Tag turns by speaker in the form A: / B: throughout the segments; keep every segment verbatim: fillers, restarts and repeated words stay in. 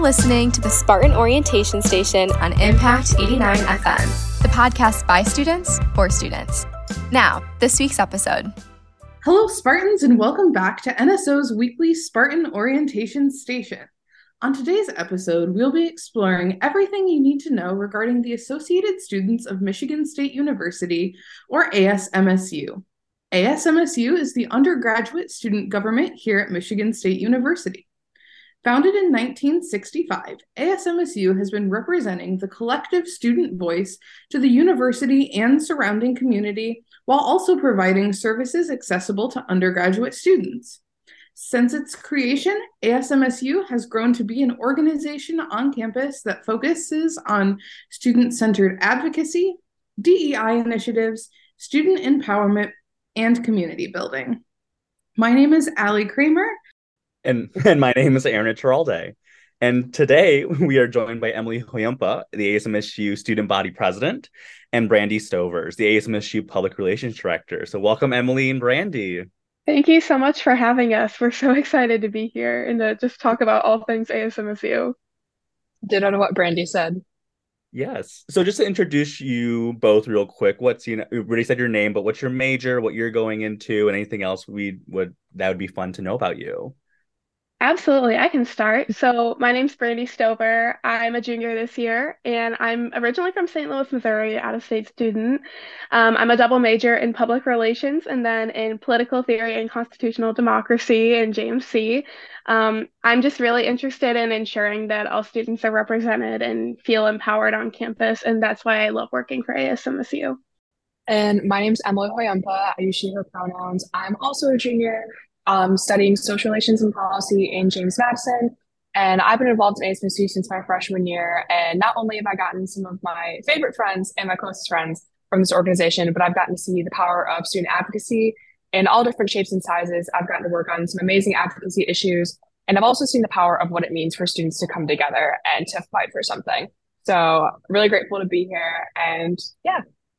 A: listening to the Spartan Orientation Station on Impact eighty-nine F M, the podcast by students for students. Now, this week's episode.
B: Hello, Spartans, and welcome back to N S O's weekly Spartan Orientation Station. On today's episode, we'll be exploring everything you need to know regarding the Associated Students of Michigan State University, or A S M S U. A S M S U is the undergraduate student government here at Michigan State University. Founded in nineteen sixty-five, A S M S U has been representing the collective student voice to the university and surrounding community, while also providing services accessible to undergraduate students. Since its creation, A S M S U has grown to be an organization on campus that focuses on student-centered advocacy, D E I initiatives, student empowerment, and community building. My name is Allie Kramer.
C: And, and my name is Aaron Iturralde. And today we are joined by Emily Hoyampa, the A S M S U Student Body President, and Brandy Stovers, the A S M S U Public Relations Director. So welcome, Emily and Brandy.
D: Thank you so much for having us. We're so excited to be here and to just talk about all things A S M S U.
E: Ditto to what Brandy said.
C: Yes. So just to introduce you both real quick, what's, you know, we already said your name, but what's your major, what you're going into, and anything else we would that would be fun to know about you.
D: Absolutely, I can start. So my name's Brandy Stover. I'm a junior this year, and I'm originally from Saint Louis, Missouri, out-of-state student. Um, I'm a double major in public relations and then in political theory and constitutional democracy in J M C. Um, I'm just really interested in ensuring that all students are represented and feel empowered on campus, and that's why I love working for A S M S U.
E: And my name's Emily Hoyampa. I use she, her pronouns. I'm also a junior. Um, studying social relations and policy in James Madison. And I've been involved in A S M S U since my freshman year. And not only have I gotten some of my favorite friends and my closest friends from this organization, but I've gotten to see the power of student advocacy in all different shapes and sizes. I've gotten to work on some amazing advocacy issues. And I've also seen the power of what it means for students to come together and to fight for something. So really grateful to be here. And yeah.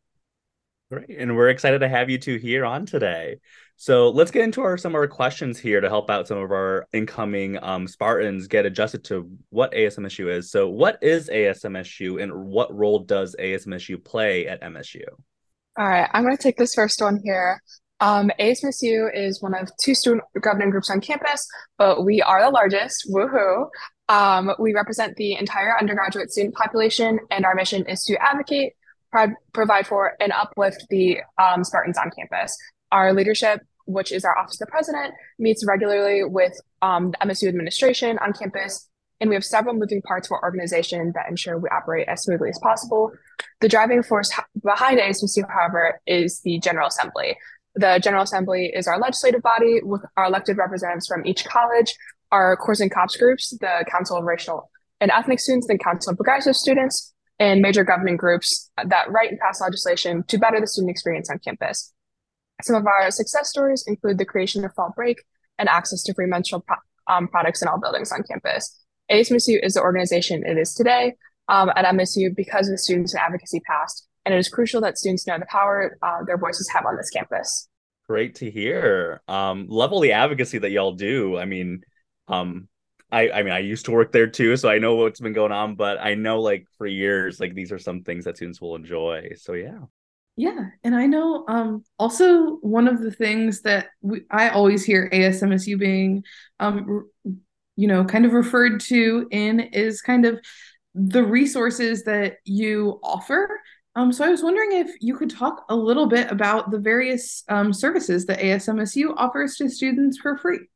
C: Great. And we're excited to have you two here on today. So let's get into our some of our questions here to help out some of our incoming um, Spartans get adjusted to what A S M S U is. So what is A S M S U and what role does A S M S U play at M S U?
E: All right, I'm going to take this first one here. Um, A S M S U is one of two student governing groups on campus, but we are the largest. Woohoo! Um, we represent the entire undergraduate student population, and our mission is to advocate, pro- provide for, and uplift the um, Spartans on campus. Our leadership, which is our Office of the President, meets regularly with um, the M S U administration on campus, and we have several moving parts of our organization that ensure we operate as smoothly as possible. The driving force behind A S M S U, however, is the General Assembly. The General Assembly is our legislative body with our elected representatives from each college, our Corps and Cops groups, the Council of Racial and Ethnic Students, the Council of Progressive Students, and major governing groups that write and pass legislation to better the student experience on campus. Some of our success stories include the creation of Fall Break and access to free menstrual pro- um, products in all buildings on campus. A S M S U is the organization it is today um, at M S U because of the students and advocacy past, and it is crucial that students know the power uh, their voices have on this campus.
C: Great to hear. Um, love all the advocacy that y'all do. I mean, um, I, I mean, I used to work there too, so I know what's been going on, but I know like for years, like these are some things that students will enjoy. So yeah.
B: Yeah, and I know um, also one of the things that we, I always hear A S M S U being, um, you know, kind of referred to in is kind of the resources that you offer. Um, so I was wondering if you could talk a little bit about the various um, services that A S M S U offers to students for free.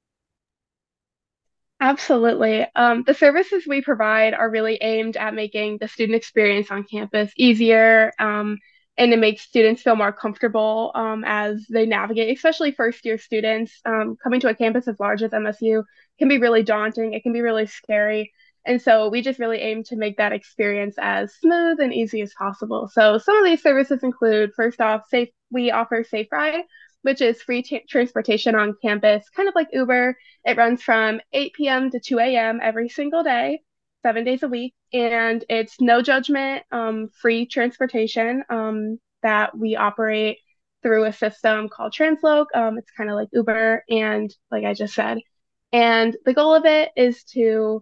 D: Absolutely. Um, the services we provide are really aimed at making the student experience on campus easier, um, and to make students feel more comfortable um, as they navigate, especially first-year students. Um, coming to a campus as large as M S U can be really daunting. It can be really scary. And so we just really aim to make that experience as smooth and easy as possible. So some of these services include, first off, safe. We offer Safe Ride, which is free t- transportation on campus, kind of like Uber. It runs from eight p.m. to two a.m. every single day, seven days a week, and it's no judgment, um, free transportation um, that we operate through a system called Transloc. Um, it's kind of like Uber, and like I just said, and the goal of it is to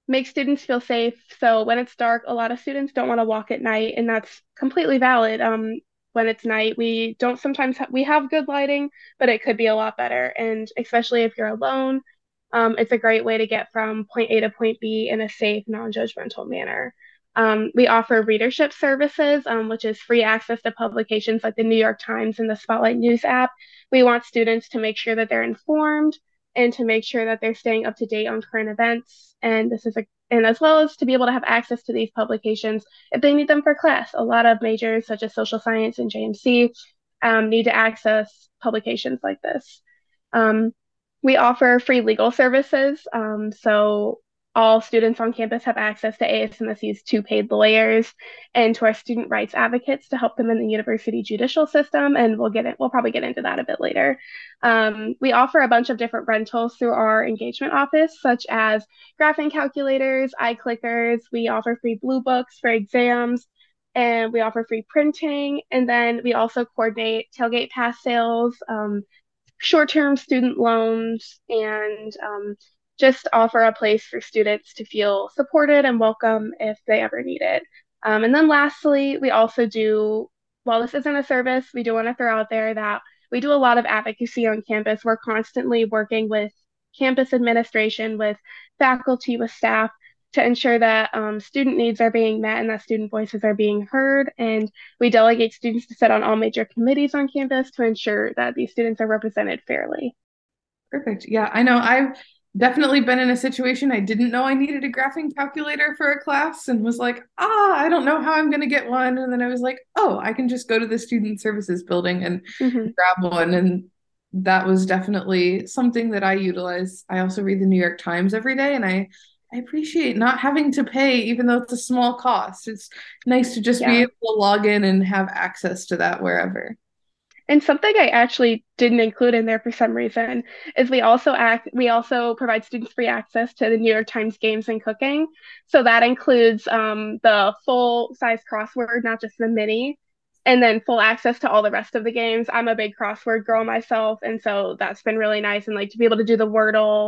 D: make students feel safe. So when it's dark, a lot of students don't want to walk at night, and that's completely valid. Um, when it's night, we don't sometimes ha- we have good lighting, but it could be a lot better. And especially if you're alone, um, it's a great way to get from point A to point B in a safe, non-judgmental manner. Um, we offer readership services, um, which is free access to publications like the New York Times and the Spotlight News app. We want students to make sure that they're informed and to make sure that they're staying up to date on current events. And this is a and as well as to be able to have access to these publications if they need them for class. A lot of majors such as social science and J M C um, need to access publications like this. Um, we offer free legal services. Um, so all students on campus have access to A S M S U's two paid lawyers and to our student rights advocates to help them in the university judicial system. And we'll get it, we'll probably get into that a bit later. Um, we offer a bunch of different rentals through our engagement office, such as graphing calculators, iClickers. We offer free blue books for exams, and we offer free printing. And then we also coordinate tailgate pass sales, um, short-term student loans, and um, just offer a place for students to feel supported and welcome if they ever need it. Um, and then lastly, we also do, while this isn't a service, we do want to throw out there that we do a lot of advocacy on campus. We're constantly working with campus administration, with faculty, with staff to ensure that um, student needs are being met and that student voices are being heard. And we delegate students to sit on all major committees on campus to ensure that these students are represented fairly.
B: Perfect. Yeah, I know I've definitely been in a situation I didn't know I needed a graphing calculator for a class and was like, ah, I don't know how I'm going to get one. And then I was like, oh, I can just go to the student services building and mm-hmm. grab one. And that was definitely something that I utilize. I also read the New York Times every day, and I, I appreciate not having to pay, even though it's a small cost. It's nice to just yeah. be able to log in and have access to that wherever.
D: And something I actually didn't include in there for some reason is we also act we also provide students free access to the New York Times Games and Cooking. So that includes um, the full size crossword, not just the mini, and then full access to all the rest of the games. I'm a big crossword girl myself, and so that's been really nice. And like to be able to do the Wordle,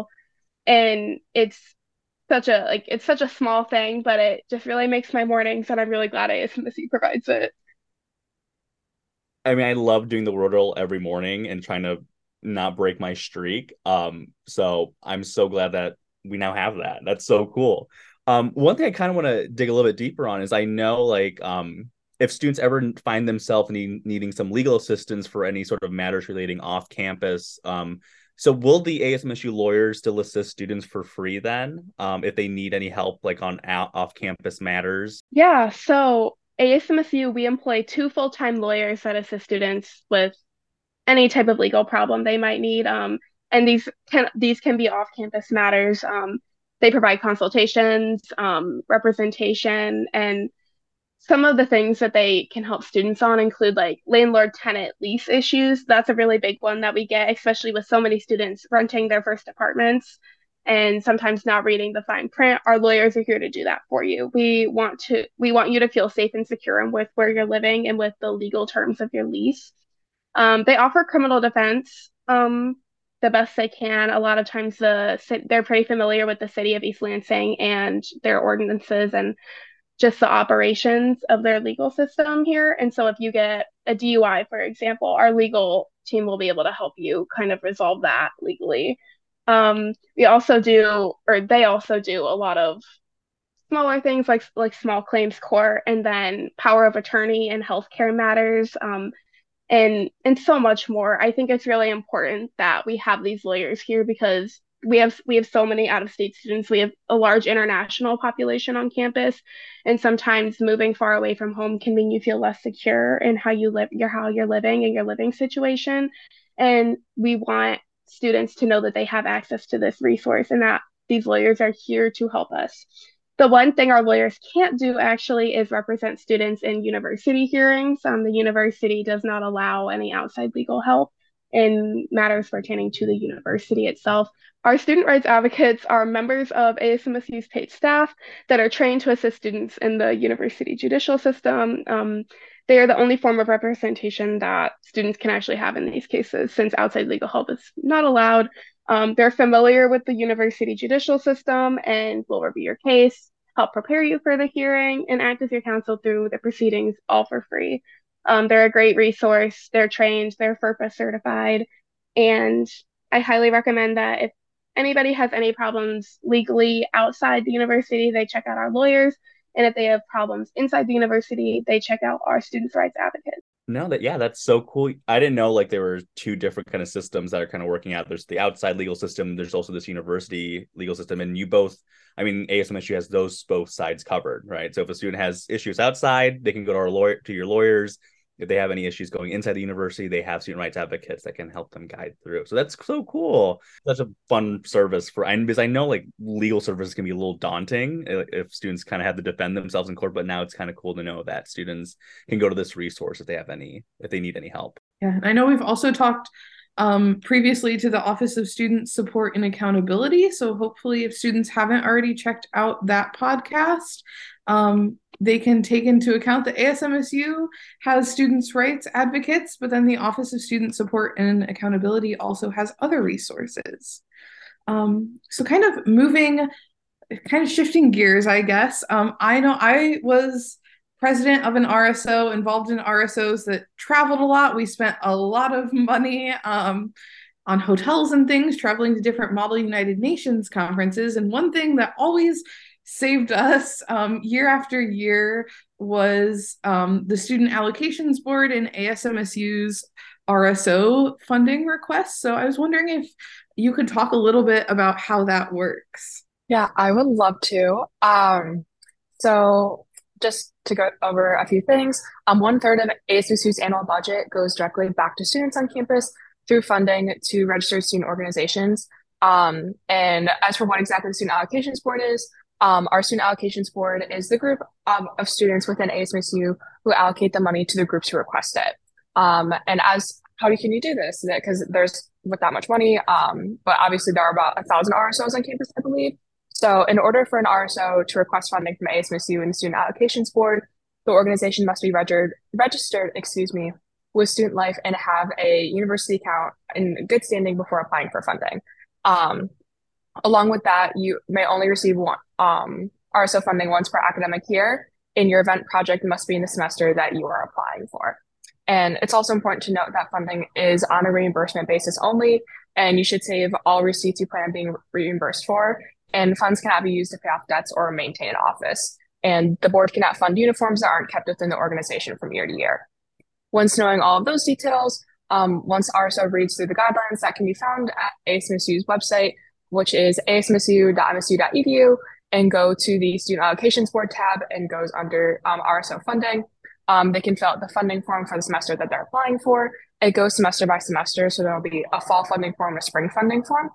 D: and it's such a like it's such a small thing, but it just really makes my mornings, and I'm really glad A S M S U provides it.
C: I mean, I love doing the Wordle every morning and trying to not break my streak. Um, so I'm so glad that we now have that. That's so cool. Um, one thing I kind of want to dig a little bit deeper on is I know like um, if students ever find themselves need, needing some legal assistance for any sort of matters relating off campus. Um, so will the A S M S U lawyers still assist students for free then um, if they need any help like on out, off campus matters?
D: Yeah, so A S M S U, we employ two full-time lawyers that assist students with any type of legal problem they might need. Um, and these can these can be off-campus matters. Um, they provide consultations, um, representation, and some of the things that they can help students on include like landlord-tenant lease issues. That's a really big one that we get, especially with so many students renting their first apartments and sometimes not reading the fine print. Our lawyers are here to do that for you. We want to we want you to feel safe and secure and with where you're living and with the legal terms of your lease. Um, they offer criminal defense um, the best they can. A lot of times the they're pretty familiar with the city of East Lansing and their ordinances and just the operations of their legal system here. And so if you get a D U I, for example, our legal team will be able to help you kind of resolve that legally. Um, we also do, or they also do a lot of smaller things like like small claims court and then power of attorney and healthcare matters, um, and and so much more. I think it's really important that we have these lawyers here because we have we have so many out-of-state students. We have a large international population on campus, and sometimes moving far away from home can mean you feel less secure in how you live, your how you're living and your living situation. And we want students to know that they have access to this resource and that these lawyers are here to help us. The one thing our lawyers can't do actually is represent students in university hearings. Um, the university does not allow any outside legal help in matters pertaining to the university itself. Our student rights advocates are members of A S M S U's paid staff that are trained to assist students in the university judicial system. Um, They are the only form of representation that students can actually have in these cases, since outside legal help is not allowed. Um, they're familiar with the university judicial system and will review your case, help prepare you for the hearing, and act as your counsel through the proceedings, all for free. Um, they're a great resource. They're trained, they're FERPA certified, and I highly recommend that if anybody has any problems legally outside the university, they check out our lawyers. And if they have problems inside the university, they check out our students' rights advocates.
C: No, that yeah, that's so cool. I didn't know like there were two different kind of systems that are kind of working out. There's the outside legal system, there's also this university legal system, and you both, I mean, A S M S U has those both sides covered, right? So if a student has issues outside, they can go to our lawyer to your lawyers. If they have any issues going inside the university, they have student rights advocates that can help them guide through. So that's so cool. That's a fun service for, and because I know like legal services can be a little daunting if students kind of have to defend themselves in court, but now it's kind of cool to know that students can go to this resource if they have any, if they need any help.
B: Yeah, I know we've also talked um, previously to the Office of Student Support and Accountability. So hopefully if students haven't already checked out that podcast, um, they can take into account that A S M S U has students' rights advocates, but then the Office of Student Support and Accountability also has other resources. Um, so kind of moving, kind of shifting gears, I guess. Um, I know I was president of an R S O, involved in R S Os that traveled a lot. We spent a lot of money um, on hotels and things, traveling to different Model United Nations conferences. And one thing that always saved us um, year after year was um, the Student Allocations Board and A S M S U's R S O funding requests. So I was wondering if you could talk a little bit about how that works.
E: Yeah, I would love to. Um, so just to go over a few things, um, one third of A S M S U's annual budget goes directly back to students on campus through funding to registered student organizations. Um, and as for what exactly the Student Allocations Board is, Um, our Student Allocations Board is the group um, of students within A S M S U who allocate the money to the groups who request it. Um, and as, how can you do this? Because there's with that much money, um, but obviously there are about a thousand R S Os on campus, I believe. So in order for an R S O to request funding from A S M S U and the Student Allocations Board, the organization must be registered, registered, excuse me, with Student Life and have a university account in good standing before applying for funding. Um, Along with that, you may only receive one um, R S O funding once per academic year, and your event project must be in the semester that you are applying for. And it's also important to note that funding is on a reimbursement basis only, and you should save all receipts you plan on being reimbursed for, and funds cannot be used to pay off debts or maintain an office. And the board cannot fund uniforms that aren't kept within the organization from year to year. Once knowing all of those details, um, once R S O reads through the guidelines that can be found at A S M S U's website, which is a s m s u dot m s u dot e d u, and go to the Student Allocations Board tab and goes under um, R S O funding. Um, they can fill out the funding form for the semester that they're applying for. It goes semester by semester, so there'll be a fall funding form and a spring funding form.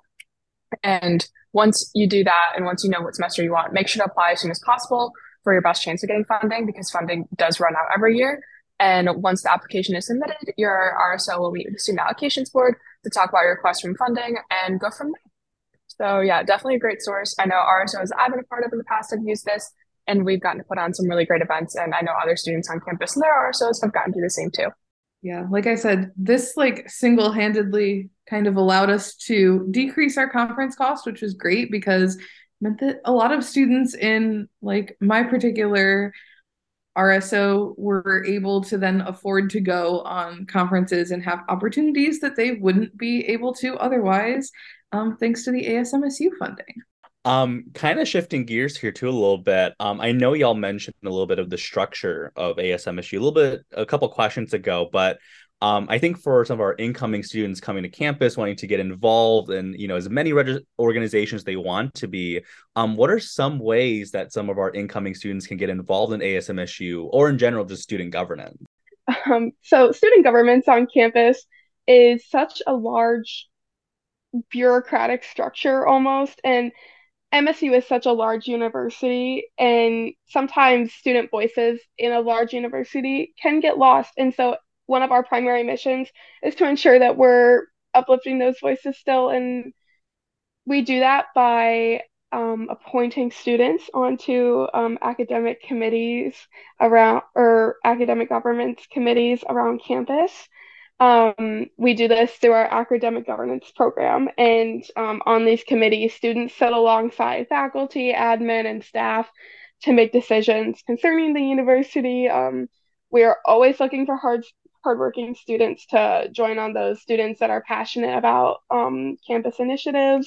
E: And once you do that, and once you know what semester you want, make sure to apply as soon as possible for your best chance of getting funding, because funding does run out every year. And once the application is submitted, your R S O will meet with the Student Allocations Board to talk about your request from funding and go from there. So yeah, definitely a great source. I know R S Os I've been a part of in the past have used this, and we've gotten to put on some really great events. And I know other students on campus and their R S Os have gotten to do the same too.
B: Yeah, like I said, this like single-handedly kind of allowed us to decrease our conference cost, which was great because it meant that a lot of students in like my particular R S O were able to then afford to go on conferences and have opportunities that they wouldn't be able to otherwise. Um, thanks to the A S M S U funding.
C: Um, kind of shifting gears here too a little bit. Um, I know y'all mentioned a little bit of the structure of A S M S U a little bit a couple questions ago, but um, I think for some of our incoming students coming to campus wanting to get involved in, you know, as many reg- organizations they want to be, um, what are some ways that some of our incoming students can get involved in A S M S U or in general just student governance?
D: Um, so student governance on campus is such a large bureaucratic structure almost, and M S U is such a large university, and sometimes student voices in a large university can get lost. And so one of our primary missions is to ensure that we're uplifting those voices still, and we do that by um, appointing students onto um, academic committees around or academic governance committees around campus. Um, we do this through our academic governance program, and um, on these committees, students sit alongside faculty, admin, and staff to make decisions concerning the university. Um, we are always looking for hard, hardworking students to join on those students that are passionate about um, campus initiatives.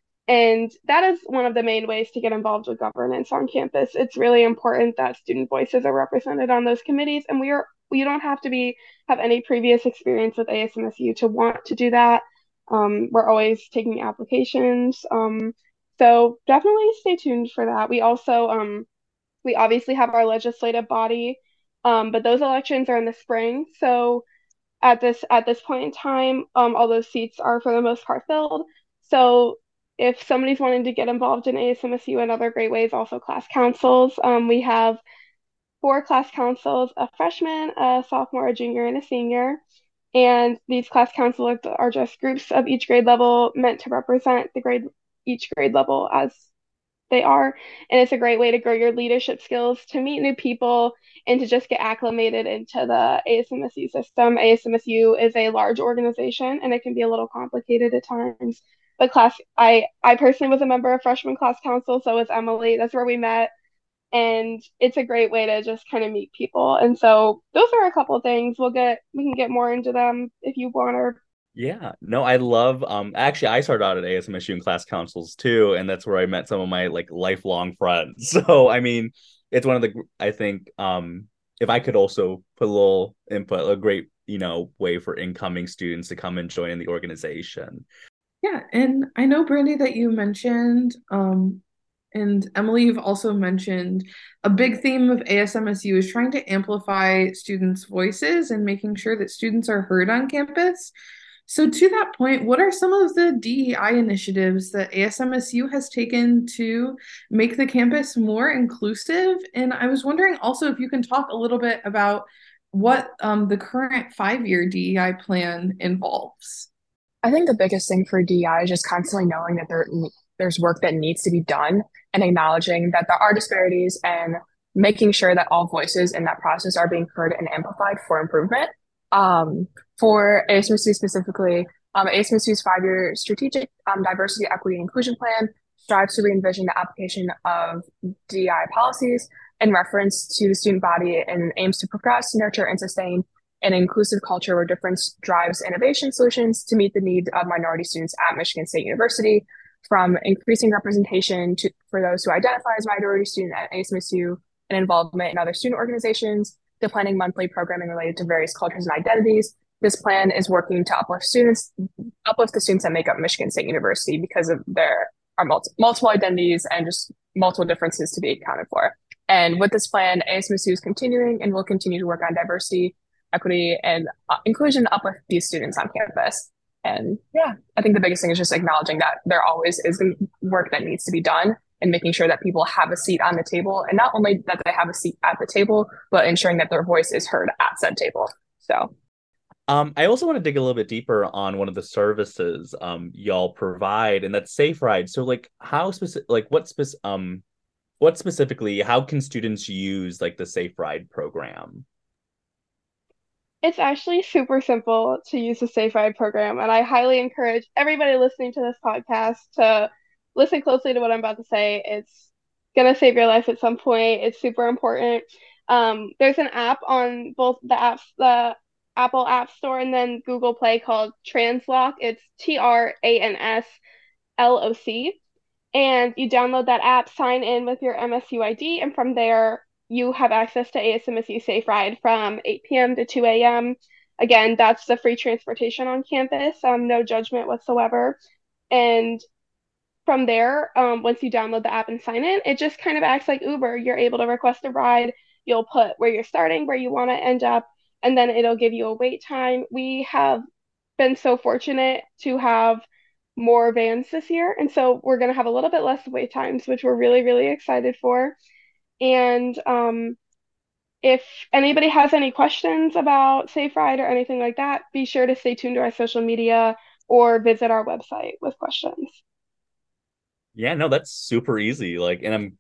D: And that is one of the main ways to get involved with governance on campus. It's really important that student voices are represented on those committees, and we are you don't have to be have any previous experience with A S M S U to want to do that. Um, we're always taking applications, um, so definitely stay tuned for that. We also um, we obviously have our legislative body, um, but those elections are in the spring, so at this at this point in time, um, all those seats are for the most part filled. So if somebody's wanting to get involved in A S M S U and other great ways, also class councils. Um, we have four class councils: a freshman, a sophomore, a junior, and a senior. And these class councils are just groups of each grade level meant to represent the grade each grade level as they are. And it's a great way to grow your leadership skills, to meet new people, and to just get acclimated into the A S M S U system. A S M S U is a large organization and it can be a little complicated at times. But class, I, I personally was a member of freshman class council, so was Emily. That's where we met. And it's a great way to just kind of meet people. And so those are a couple of things. We'll get, we can get more into them if you want, or
C: Yeah, no, I love um actually I started out at A S M S U in class councils too, and that's where I met some of my like lifelong friends. So I mean, it's one of the I think um if I could also put a little input, a great, you know, way for incoming students to come and join in the organization.
B: Yeah, and I know, Brandy, that you mentioned, um, and Emily, you've also mentioned a big theme of A S M S U is trying to amplify students' voices and making sure that students are heard on campus. So, to that point, what are some of the D E I initiatives that A S M S U has taken to make the campus more inclusive? And I was wondering also if you can talk a little bit about what um, the current five-year D E I plan involves.
E: I think the biggest thing for D E I is just constantly knowing that there there's work that needs to be done and acknowledging that there are disparities and making sure that all voices in that process are being heard and amplified for improvement. Um, for A S M S U specifically, um, A S M S U's five-year strategic um, diversity, equity, and inclusion plan strives to re-envision the application of D E I policies in reference to the student body and aims to progress, nurture, and sustain an inclusive culture where difference drives innovation solutions to meet the needs of minority students at Michigan State University, from increasing representation to, for those who identify as minority student at A S M S U and involvement in other student organizations, to planning monthly programming related to various cultures and identities. This plan is working to uplift students, uplift the students that make up Michigan State University because of there are multi- multiple identities and just multiple differences to be accounted for. And with this plan, A S M S U is continuing and will continue to work on diversity, equity, and uh, inclusion to uplift these students on campus. And yeah, I think the biggest thing is just acknowledging that there always is work that needs to be done and making sure that people have a seat on the table, and not only that they have a seat at the table, but ensuring that their voice is heard at said table. So
C: Um, I also want to dig a little bit deeper on one of the services um y'all provide, and that's Safe Ride. So like how specific, like what spec- um what specifically, how can students use like the Safe Ride program?
D: it's actually super simple to use the Safe Ride program, and I highly encourage everybody listening to this podcast to listen closely to what I'm about to say. It's gonna save your life at some point. It's super important. Um, there's an app on both the apps, the Apple App Store and then Google Play, called Transloc. It's T R A N S L O C. And you download that app, sign in with your M S U I D, and from there you have access to A S M S U Safe Ride from eight p.m. to two a.m. Again, that's the free transportation on campus, um, no judgment whatsoever. And from there, um, once you download the app and sign in, it just kind of acts like Uber. You're able to request a ride. You'll put where you're starting, where you want to end up, and then it'll give you a wait time. We have been so fortunate to have more vans this year, and so we're going to have a little bit less wait times, which we're really, really excited for. And um, if anybody has any questions about Safe Ride or anything like that, be sure to stay tuned to our social media or visit our website with questions.
C: Yeah, no, that's super easy. Like, and I'm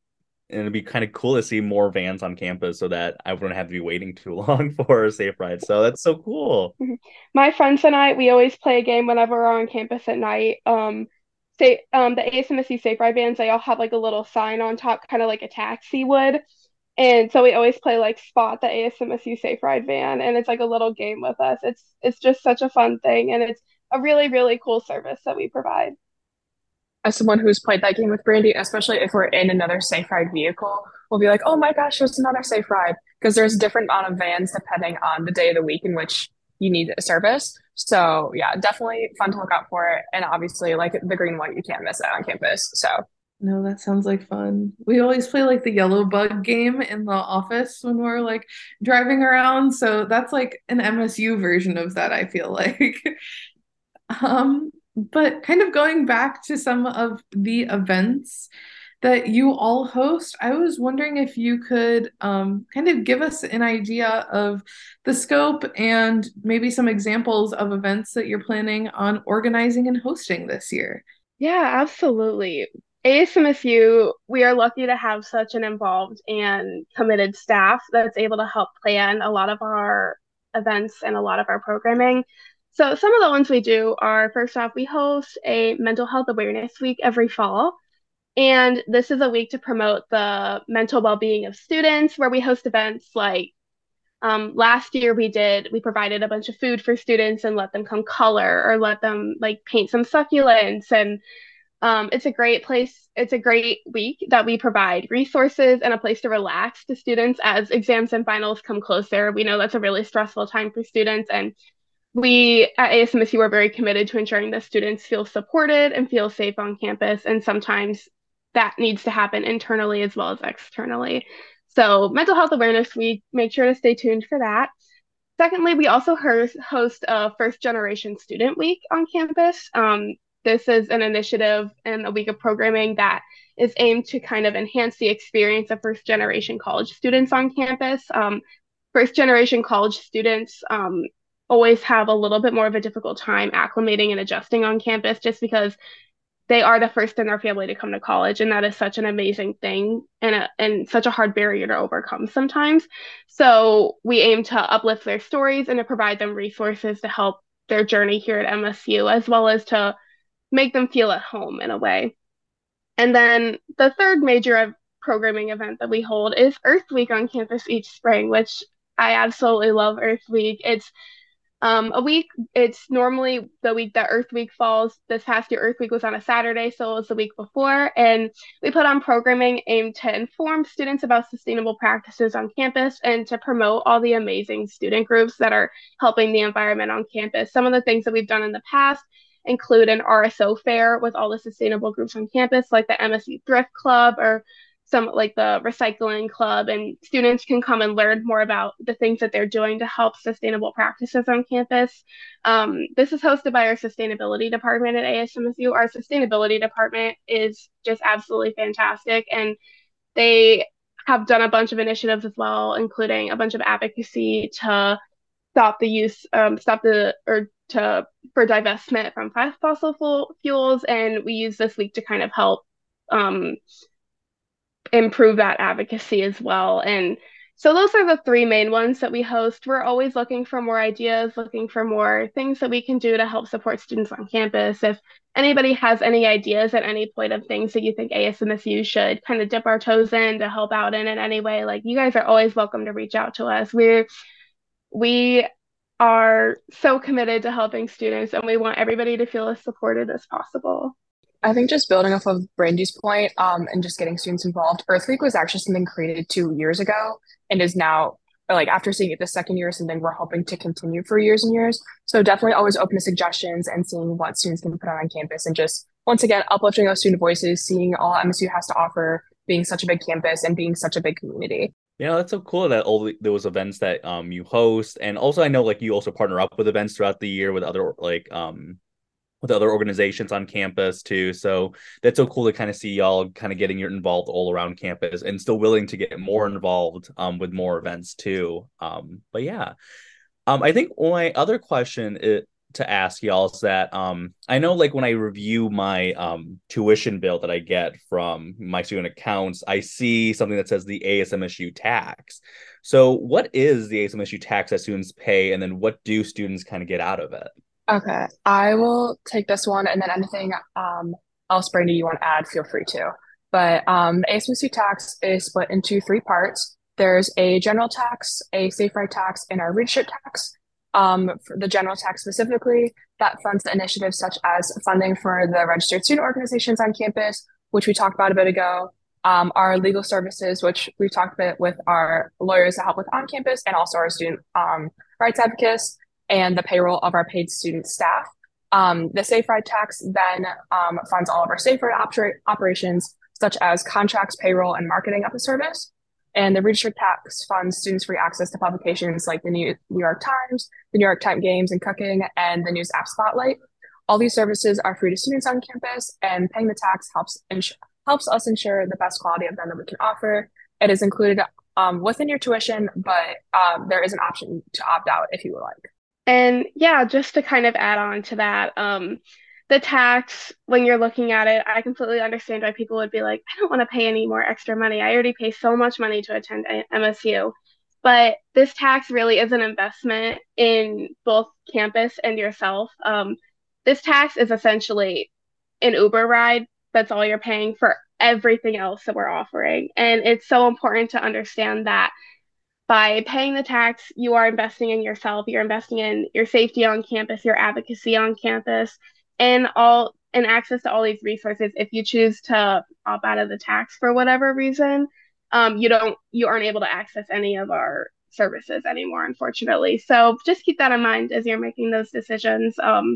C: and it'd be kind of cool to see more vans on campus so that I wouldn't have to be waiting too long for a safe ride. So that's so cool.
D: My friends and I, we always play a game whenever we're on campus at night. Um, say, um, the A S M S U Safe Ride vans, they all have like a little sign on top, kind of like a taxi would. And so we always play like Spot the A S M S U Safe Ride van, and it's like a little game with us. It's it's just such a fun thing, and it's a really, really cool service that we provide.
E: As someone who's played that game with Brandy, especially if we're in another safe ride vehicle, we'll be like, oh my gosh, there's another safe ride. Because there's a different amount of vans depending on the day of the week in which you need a service. So yeah, definitely fun to look out for it. And obviously, like the green one, you can't miss it on campus. So
B: No, that sounds like fun. We always play like the yellow bug game in the office when we're like driving around. So that's like an M S U version of that, I feel like. Um, but kind of going back to some of the events that you all host, I was wondering if you could um, kind of give us an idea of the scope and maybe some examples of events that you're planning on organizing and hosting this year.
D: Yeah, absolutely. A S M S U, we are lucky to have such an involved and committed staff that's able to help plan a lot of our events and a lot of our programming. So some of the ones we do are, first off, we host a mental health awareness week every fall. And this is a week to promote the mental well-being of students, where we host events like um, last year we did, we provided a bunch of food for students and let them come color or let them like paint some succulents. And um, it's a great place. It's a great week that we provide resources and a place to relax to students as exams and finals come closer. We know that's a really stressful time for students, and we at A S M S U are very committed to ensuring that students feel supported and feel safe on campus. And sometimes that needs to happen internally as well as externally. So mental health awareness week, make sure to stay tuned for that. Secondly, we also host a first generation student week on campus. Um, this is an initiative and a week of programming that is aimed to kind of enhance the experience of first generation college students on campus. Um, first generation college students um, always have a little bit more of a difficult time acclimating and adjusting on campus just because they are the first in their family to come to college, and that is such an amazing thing and a, and such a hard barrier to overcome sometimes. So we aim to uplift their stories and to provide them resources to help their journey here at M S U, as well as to make them feel at home in a way. And then the third major programming event that we hold is Earth Week on campus each spring, which I absolutely love Earth Week. It's Um, a week, it's normally the week that Earth Week falls. This past year, Earth Week was on a Saturday, so it was the week before. And we put on programming aimed to inform students about sustainable practices on campus and to promote all the amazing student groups that are helping the environment on campus. Some of the things that we've done in the past include an R S O fair with all the sustainable groups on campus, like the M S U Thrift Club or some like the recycling club, and students can come and learn more about the things that they're doing to help sustainable practices on campus. Um, this is hosted by our sustainability department at A S M S U. Our sustainability department is just absolutely fantastic, and they have done a bunch of initiatives as well, including a bunch of advocacy to stop the use, um, stop the, or to, for divestment from fossil fuels. And we use this week to kind of help um, improve that advocacy as well. And so those are the three main ones that we host. We're always looking for more ideas, looking for more things that we can do to help support students on campus. If anybody has any ideas at any point of things that you think A S M S U should kind of dip our toes in to help out in in any way, like, you guys are always welcome to reach out to us. We're we are so committed to helping students, and we want everybody to feel as supported as possible.
E: I think just building off of Brandy's point, um, and just getting students involved, Earth Week was actually something created two years ago and is now, like, after seeing it the second year, something we're hoping to continue for years and years. So definitely always open to suggestions and seeing what students can put on on campus, and just, once again, uplifting those student voices, seeing all M S U has to offer, being such a big campus and being such a big community.
C: Yeah, that's so cool that all the, those events that um you host, and also I know like you also partner up with events throughout the year with other like um with other organizations on campus too. So that's so cool to kind of see y'all kind of getting involved all around campus and still willing to get more involved um with more events too. Um, but yeah, um, I think my other question is, to ask y'all is that um I know like when I review my um tuition bill that I get from my student accounts, I see something that says the A S M S U tax. So what is the A S M S U tax that students pay, and then what do students kind of get out of it?
E: Okay, I will take this one, and then anything um, else, Brandy, you want to add, feel free to. But um, the A S M S U tax is split into three parts. There's a general tax, a safe ride tax, and our readership tax. Um, for the general tax specifically, that funds the initiatives such as funding for the registered student organizations on campus, which we talked about a bit ago, um, our legal services, which we've talked about with our lawyers to help with on campus, and also our student um, rights advocates, and the payroll of our paid student staff. Um, the Safe Ride tax then um, funds all of our Safe Ride oper- operations, such as contracts, payroll, and marketing of the service. And the Readership tax funds students free access to publications like the New New York Times, the New York Times Games and Cooking, and the News App Spotlight. All these services are free to students on campus, and paying the tax helps ins- helps us ensure the best quality of them that we can offer. It is included um, within your tuition, but um, there is an option to opt out if you would like.
D: And yeah, just to kind of add on to that, um, the tax, when you're looking at it, I completely understand why people would be like, I don't want to pay any more extra money. I already pay so much money to attend M S U. But this tax really is an investment in both campus and yourself. Um, this tax is essentially an Uber ride. That's all you're paying for everything else that we're offering. And it's so important to understand that by paying the tax, you are investing in yourself. You're investing in your safety on campus, your advocacy on campus, and all and access to all these resources. If you choose to opt out of the tax for whatever reason, um, you don't you aren't able to access any of our services anymore, unfortunately. So just keep that in mind as you're making those decisions. Um,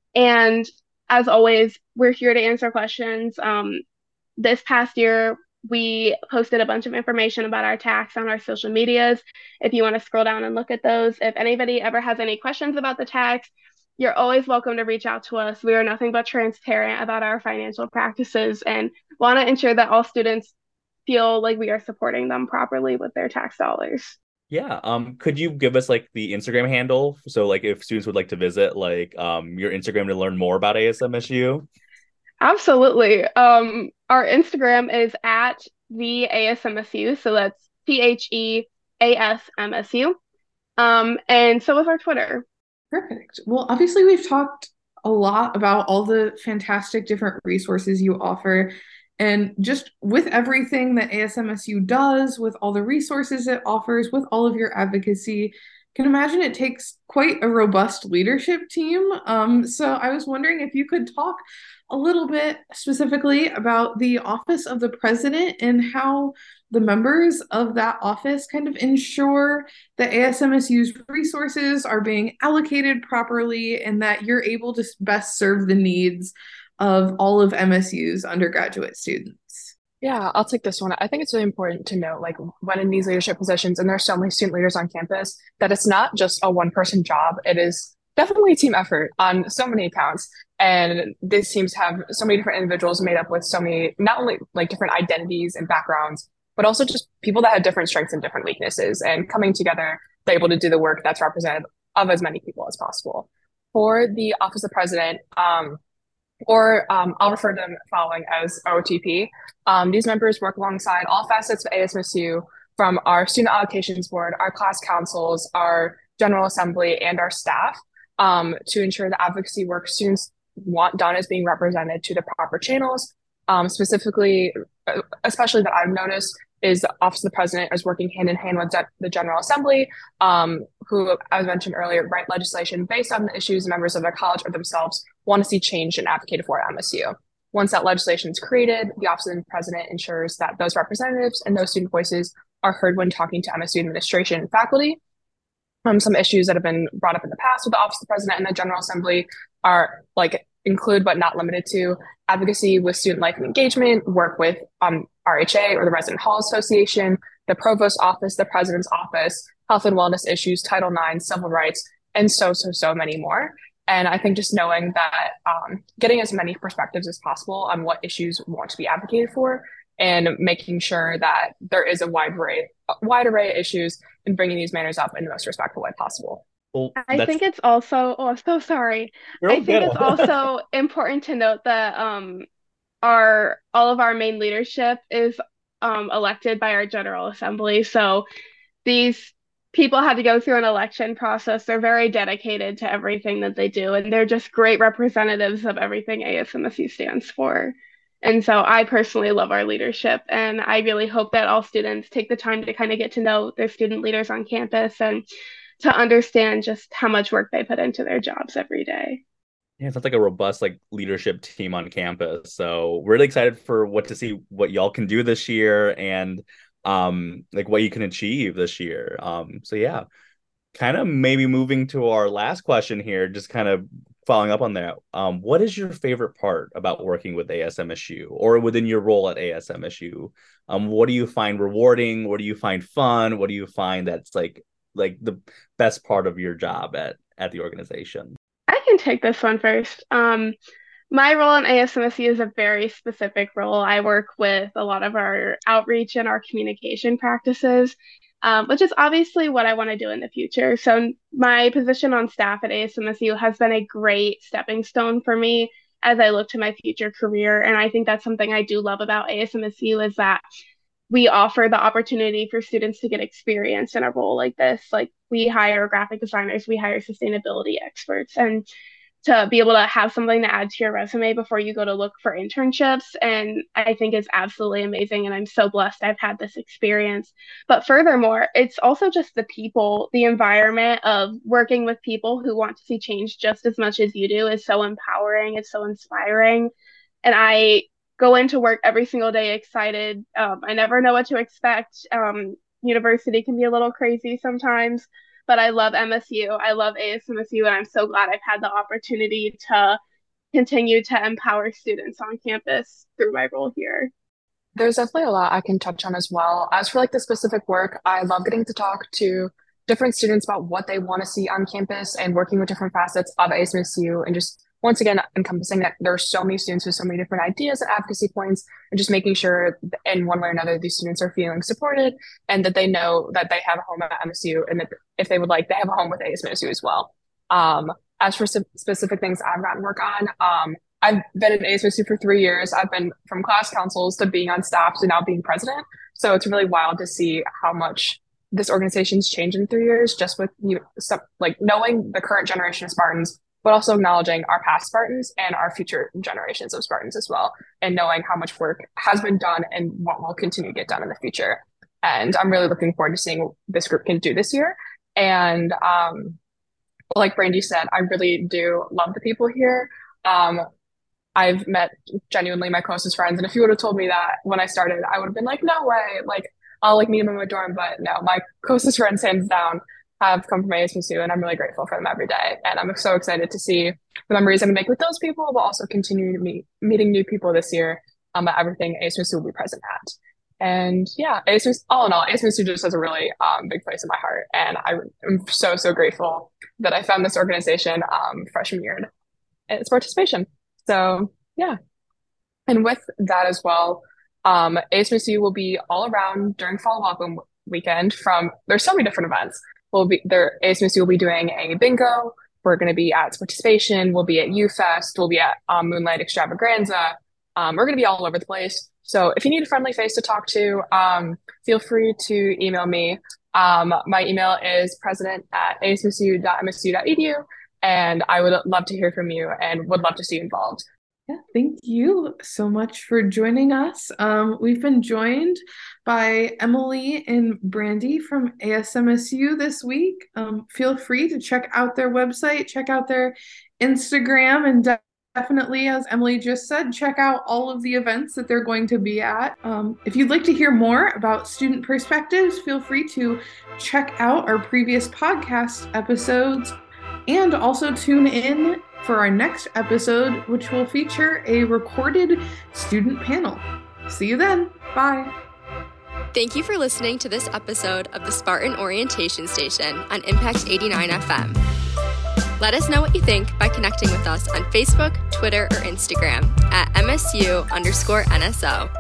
D: and as always, we're here to answer questions. Um, this past year, we posted a bunch of information about our tax on our social medias. If you want to scroll down and look at those, if anybody ever has any questions about the tax, you're always welcome to reach out to us. We are nothing but transparent about our financial practices and want to ensure that all students feel like we are supporting them properly with their tax dollars.
C: Yeah. Um, could you give us like the Instagram handle? So like if students would like to visit like um your Instagram to learn more about A S M S U?
D: Absolutely. Um, our Instagram is at the A S M S U, so that's T H E A S M S U. Um, and so is our Twitter.
B: Perfect. Well, obviously, we've talked a lot about all the fantastic different resources you offer. And just with everything that A S M S U does, with all the resources it offers, with all of your advocacy, can imagine it takes quite a robust leadership team. Um, so I was wondering if you could talk a little bit specifically about the Office of the President and how the members of that office kind of ensure that A S M S U's resources are being allocated properly and that you're able to best serve the needs of all of M S U's undergraduate students.
E: Yeah, I'll take this one. I think it's really important to note, like when in these leadership positions, and there's so many student leaders on campus, that it's not just a one-person job. It is definitely a team effort on so many accounts. And these teams have so many different individuals made up with so many, not only like different identities and backgrounds, but also just people that have different strengths and different weaknesses, and coming together, they're able to do the work that's representative of as many people as possible. For the Office of the President, um, or um, I'll refer to them following as O T P. Um, these members work alongside all facets of A S M S U, from our student allocations board, our class councils, our general assembly, and our staff, um, to ensure the advocacy work students want done is being represented to the proper channels. Um, specifically, especially that I've noticed, is the Office of the President is working hand in hand with the General Assembly, um, who, as mentioned earlier, write legislation based on the issues members of their college or themselves want to see changed and advocated for at M S U. Once that legislation is created, the Office of the President ensures that those representatives and those student voices are heard when talking to M S U administration and faculty. Um, some issues that have been brought up in the past with the Office of the President and the General Assembly are like include but not limited to advocacy with student life and engagement, work with um, R H A or the Resident Hall Association, the Provost Office, the President's Office, health and wellness issues, Title nine, civil rights, and so, so, so many more. And I think just knowing that um, getting as many perspectives as possible on what issues want to be advocated for, and making sure that there is a wide array, a wide array of issues, and bringing these matters up in the most respectful way possible.
C: Well,
D: I
C: that's
D: think it's also, oh, I'm so sorry.
C: real
D: I think
C: good.
D: it's also important to note that um our all of our main leadership is um elected by our General Assembly. So these people had to go through an election process. They're very dedicated to everything that they do, and they're just great representatives of everything A S M S U stands for. And so I personally love our leadership, and I really hope that all students take the time to kind of get to know their student leaders on campus and to understand just how much work they put into their jobs every day.
C: Yeah, it sounds like a robust like leadership team on campus. So we're really excited for what to see what y'all can do this year and um like what you can achieve this year. Um so yeah, kind of maybe moving to our last question here, just kind of following up on that. Um what is your favorite part about working with A S M S U or within your role at A S M S U? Um what do you find rewarding? What do you find fun? What do you find that's like like the best part of your job at at the organization?
D: I can take this one first. Um, my role in A S M S U is a very specific role. I work with a lot of our outreach and our communication practices, um, which is obviously what I want to do in the future. So my position on staff at A S M S U has been a great stepping stone for me as I look to my future career. And I think that's something I do love about A S M S U is that we offer the opportunity for students to get experience in a role like this. Like we hire graphic designers, we hire sustainability experts, and to be able to have something to add to your resume before you go to look for internships. And I think is absolutely amazing. And I'm so blessed I've had this experience. But furthermore, it's also just the people, the environment of working with people who want to see change just as much as you do is so empowering. It's so inspiring. And I go into work every single day excited. Um, I never know what to expect. Um, university can be a little crazy sometimes, but I love M S U. I love A S M S U, and I'm so glad I've had the opportunity to continue to empower students on campus through my role here.
E: There's definitely a lot I can touch on as well. As for like the specific work, I love getting to talk to different students about what they want to see on campus and working with different facets of A S M S U and just once again, encompassing that there are so many students with so many different ideas and advocacy points, and just making sure in one way or another, these students are feeling supported and that they know that they have a home at M S U and that if they would like, they have a home with A S M S U as well. Um, as for some specific things I've gotten work on, um, I've been in A S M S U for three years. I've been from class councils to being on staff to now being president. So it's really wild to see how much this organization's changed in three years, just with you, some, like knowing the current generation of Spartans, but also acknowledging our past Spartans and our future generations of Spartans as well, and knowing how much work has been done and what will continue to get done in the future. And I'm really looking forward to seeing what this group can do this year. And um, like Brandy said, I really do love the people here. Um, I've met genuinely my closest friends, and if you would have told me that when I started, I would have been like, no way, like I'll like meet them in my dorm. But no, my closest friends, hands down, have come from A S M S U, and I'm really grateful for them every day. And I'm so excited to see the memories I'm gonna make with those people, but also continue to meet meeting new people this year um, at everything A S M S U will be present at. And yeah, A S M S U, all in all, A S M S U just has a really um, big place in my heart. And I am so, so grateful that I found this organization um, freshman year and its participation. So yeah. And with that as well, um, A S M S U will be all around during Fall Welcome weekend from, there's so many different events. We'll be there. A S M S U will be doing a bingo. We're going to be at participation. We'll be at U Fest. We'll be at um, Moonlight Extravaganza. Um, we're going to be all over the place. So if you need a friendly face to talk to, um, feel free to email me. Um, my email is president at a s m s u dot m s u dot e d u, and I would love to hear from you and would love to see you involved.
B: Yeah, thank you so much for joining us. Um, we've been joined by Emily and Brandy from A S M S U this week. Um, feel free to check out their website, check out their Instagram, and de- definitely, as Emily just said, check out all of the events that they're going to be at. Um, if you'd like to hear more about student perspectives, feel free to check out our previous podcast episodes and also tune in for our next episode, which will feature a recorded student panel. See you then. Bye.
A: Thank you for listening to this episode of the Spartan Orientation Station on Impact eighty-nine F M. Let us know what you think by connecting with us on Facebook, Twitter, or Instagram at M S U underscore N S O.